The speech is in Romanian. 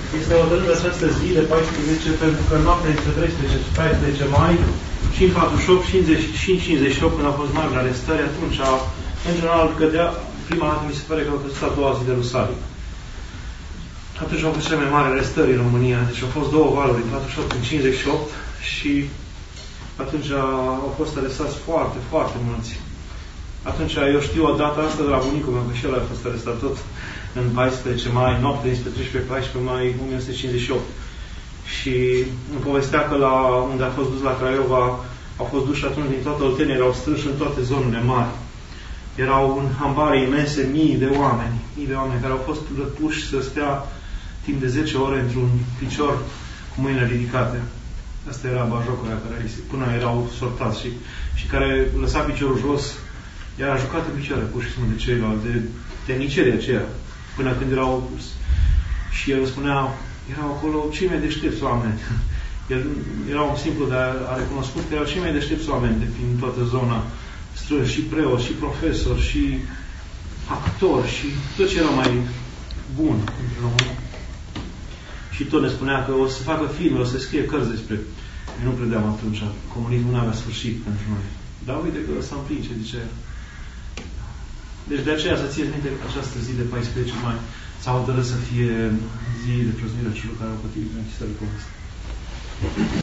Este hotărât această zi de 14, pentru că noaptea dintre 13 și 14 mai și în 48 și în 58, când au fost mari arestări, atunci, în general, cădea, prima dată mi se pare că au căzut a doua zi de Rusalii. Atunci au fost cele mai mari arestări în România. Deci au fost două valuri, în 48 în 58 și atunci au fost arestați foarte, foarte mulți. Atunci eu știu o dată asta de la bunicul meu, că și el a fost arestat tot în 14 mai, noapte, dinspre 13-14 mai 1958. Și îmi povestea că la unde a fost dus la Craiova, au fost duși atunci din toată Oltenia, erau strânși în toate zonele mari. Erau în hambare imense mii de oameni care au fost puși să stea timp de 10 ore într-un picior cu mâinile ridicate. Asta era bajocul aia care până erau sortați și care lăsa piciorul jos, era jucat în picioare, pur și simplu, de ceilalți, de tehnicierii aceia, până când erau... Și el spunea, erau acolo cei mai deștepți oameni. El era un simplu, dar a recunoscut că erau cei mai deștepți oameni de prin toată zona, strânși, și preoți, și profesori, și actori, și tot ce era mai bun în România. Și tot ne spunea că o să facă filme, o să scrie cărți despre... Eu nu credeam atunci, comunismul nu avea sfârșit pentru noi. Dar uite că ăsta împinge, zice. Deci de aceea să țineți minte că această zi de 14 mai s-a hotărât să fie zi de prăznuire celor care au pătit în istorie comunistă.